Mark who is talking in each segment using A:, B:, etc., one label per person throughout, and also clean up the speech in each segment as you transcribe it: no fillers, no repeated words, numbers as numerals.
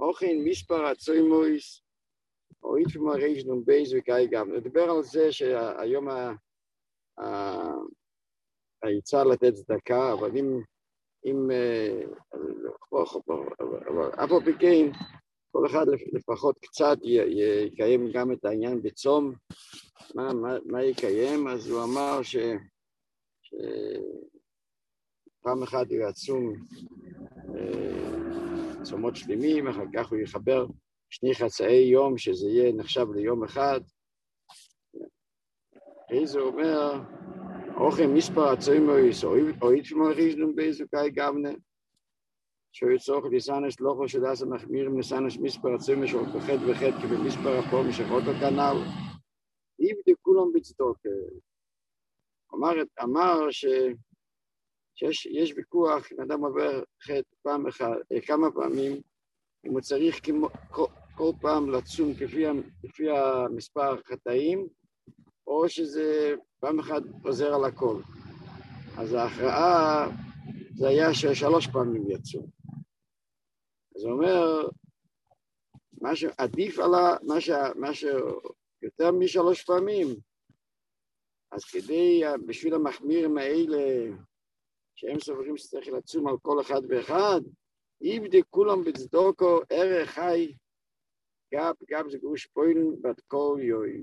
A: אוכן מספר הצוימויס, או איתפם הרייש נ"בייז וקאי גם. נדבר על זה שהיום היצא לתת צדקה, אבל אם אף על פי כן, כל אחד לפחות קצת יקיים גם את העניין בצום, מה יקיים? אז הוא אמר שפעם אחת הוא יצום צומות שלמים, אחר כך הוא יחבר שני חצאי יום, שזה יהיה נחשב ליום אחד. זה אומר, אוכן מספר הצוימויס, או איתפם הרייש נ"בייז וקאי גמנה, שיצורך ליסנס לוחו שדס המחמירים לסנס מספר הצוימויס של פחד וחד כבמספר הפעם שחותו כנ"ל, איבדו כולם בצדוק. אמר שיש ויכוח, אם אדם עובר חטא פעם אחת, כמה פעמים, אם הוא צריך כל פעם לצום לפי המספר חטאים, או שזה פעם אחת עוזר על הכל. אז ההכרעה זה היה ששלוש פעמים יצאו. אז הוא אומר, מה שעדיף עלה, מה שיותר משלוש פעמים, אז בשביל המחמירים האלה, שהם סוברים שצריך לצום על כל אחד ואחד, איבדו כולם בצדוקו ערך חי, גב זה גרוש פוילן בת כל יום.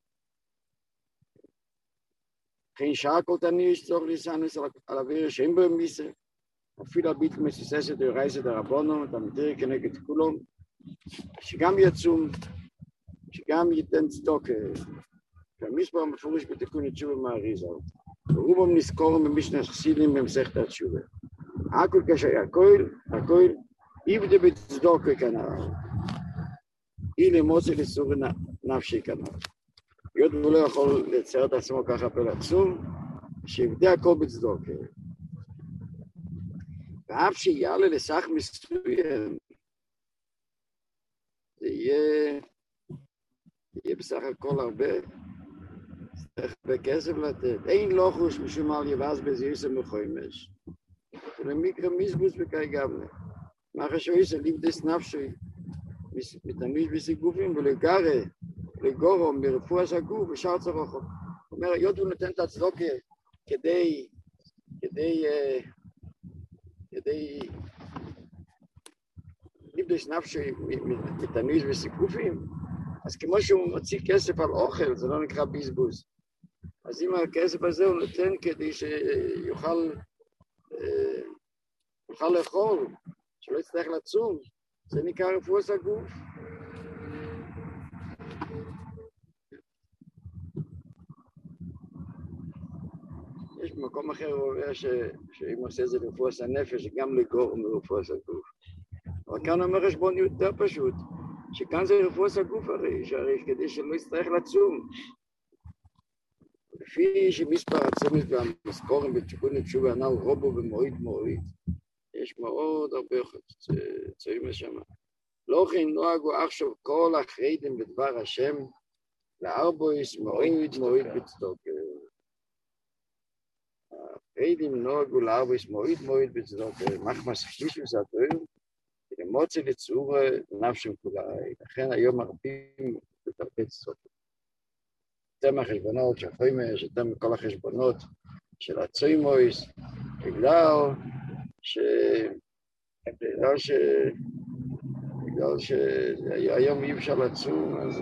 A: כן שעה כל תניע יש צורך ליסנס על אוויר שאין בו מיסה, אפילו הביטל מסיססת ורייסת הרבונו, את המתיר כנגד כולם, שגם יצום, שגם ייתן צדוקה, שהמספר מפורש בתיקון התשובה מהאריזל, ורובם נזכורים במשנה חסידים במסכת התשובה. הכל כשהיה הכל, איבדו בצדוקה כנראה, אי למוצא לסור נפשי כנראה. היות הוא לא יכול לצייר את עצמו ככה בלצום, שיבדה הכל בצדוקה. ואף שיעלה לסך מסוים, זה יהיה בסך הכל הרבה, צריך בכסף לתת. אין לא חוש משום על יבאז בזירסה מחוימש. ולמקרה מזבוס וקאי גמנה. מה חשוב יש ליבדס נפשי, מתנמיש בסיגופים ולגרה, לגורו מרפואה סגוף ושאר צרוכו. זאת אומרת, היות הוא נותן את הצדוקה כדי ליבדס נפשי מתנמיש בסיגופים, אז כמו שהוא מוציא כסף על אוכל, זה לא נקרא בזבוז. אז אם הכסף הזה הוא נותן כדי שיוכל לאכול, שלא יצטרך לצום, זה נקרא רפואה סגוף. יש במקום אחר הוא אומר שאם עושה את זה רפואה הנפש, גם לגור מרפואה סגוף. אבל כאן אומר חשבון יותר פשוט, שכאן זה רפואה סגוף הרי כדי שלא יצטרך לצום. לפי שמספר הצומת והמשכורים בתיקון התשובה הנ"ל רובו במועיד, יש מאוד הרבה צועים לשם. לא כן נוהגו עכשיו כל החרדים בדבר השם, לארבויס מועיד בצדוקה. החרדים נוהגו לארבויס מועיד בצדוקה, מחמס חישים סתורים, למוצא לצורה נפשם כולאי. לכן היום מרבים לתרפץ צדוקה. יותר מהחשבונות של חומש, יותר מכל החשבונות של הצוימויס, בגלל שהיום אי אפשר לצום, אז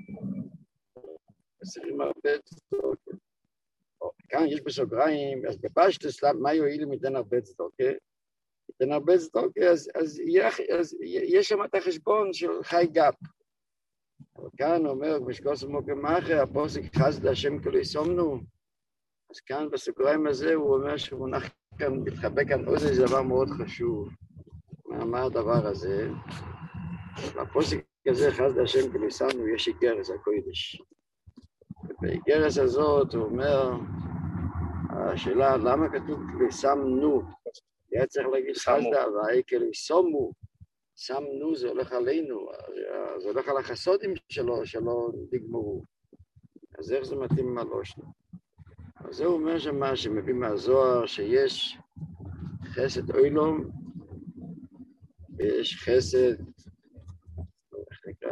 A: צריכים הרבה צדוקה. כאן יש בסוגריים, אז בפשטוס, מה יועיל אם ייתן הרבה צדוקה? ייתן הרבה צדוקה, אז יש שם את החשבון של חי גאפ. אבל כאן הוא אומר, משקוס מוקמחה, הפוסק חסד השם כלי סומנו, אז כאן בסוגריים הזה הוא אומר שמונח כאן, מתחבא כאן עוד איזה דבר מאוד חשוב. מה הדבר הזה? בפוסק הזה, חסד השם כלי סומנו, יש איגרס הקודש. ובאיגרס הזאת הוא אומר, השאלה, למה כתוב כלי סומנו? היה צריך להגיד חסדה, והאי כלי סומו. סמנו זה הולך עלינו, זה הולך על החסודים שלא נגמרו. אז איך זה מתאים עם הלושנו? אז זה אומר שמה שמביא מהזוהר שיש חסד אוילום, ויש חסד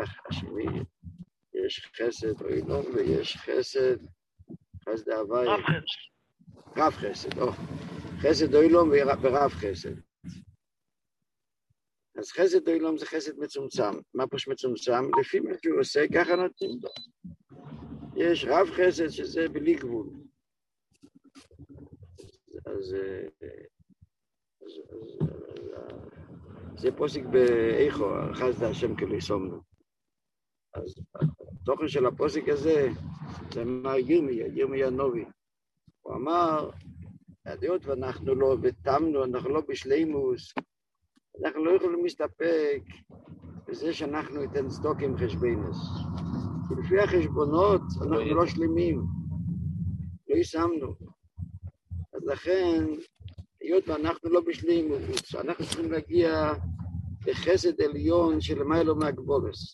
A: השני, יש חסד אוילום ויש חסד הוואי. רב חסד, חסד אוילום ורב חסד. אז חסד אוילום זה חסד מצומצם. מה פשוט מצומצם? לפי מה שהוא עושה, ככה נותנים לו. יש רב חסד שזה בלי גבול. אז זה פוסק באיכו, חסד השם כאילו יסומנו. אז התוכן של הפוסק הזה, זה אמר ירמיה הנובי. הוא אמר, היות ואנחנו לא ותמנו, אנחנו לא בשלימוס, אנחנו לא יכולים להסתפק בזה שאנחנו ניתן צדוק עם חשבונס. כי לפי החשבונות אנחנו לא שלמים, לא ישמנו. אז לכן, היות ואנחנו לא בשלימוס, אנחנו צריכים להגיע לחסד עליון שלמעלה מהגבולס.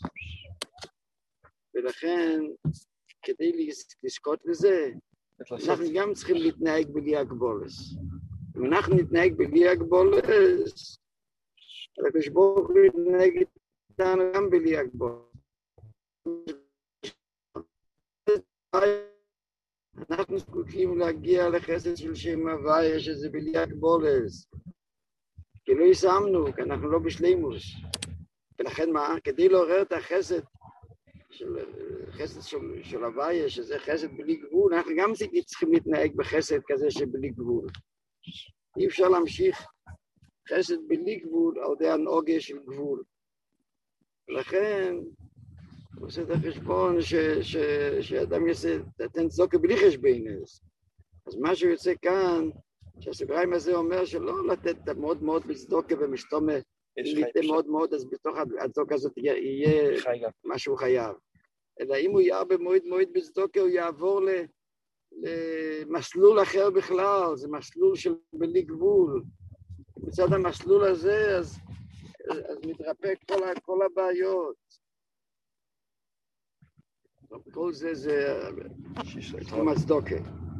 A: ולכן, כדי לזכות לזה, אנחנו גם צריכים להתנהג בלי הגבולס. אם אנחנו נתנהג בלי הגבולס, הקדוש ברוך הוא יתנהג איתנו גם בלי הגבולס. אנחנו זקוקים להגיע לחסד של שם הוויה, שזה בלי הגבולס. כי לא ישמנו, כי אנחנו לא בשלימוס. ולכן מה? כדי לעורר את החסד של הוויה, שזה חסד בלי גבול, אנחנו גם צריכים להתנהג בחסד כזה שבלי גבול. אי אפשר להמשיך חסד בלי גבול על ידי הנהוגה של גבול. לכן, הוא עושה את החשבון שאדם יתן צדוקה בלי חשבונס. אז מה שיוצא כאן, שהסוגריים הזה אומר שלא לתת מאוד מאוד בצדוקה ומשתומה, אם ניתן מאוד מאוד, אז בתוך הצדוקה הזאת יהיה משהו חייב. אלא אם הוא יהיה במועד בצדוקה, הוא יעבור למסלול אחר בכלל, זה מסלול של בלי גבול. מצד המסלול הזה, אז מתרפק כל הבעיות. כל זה תחום הצדוקה.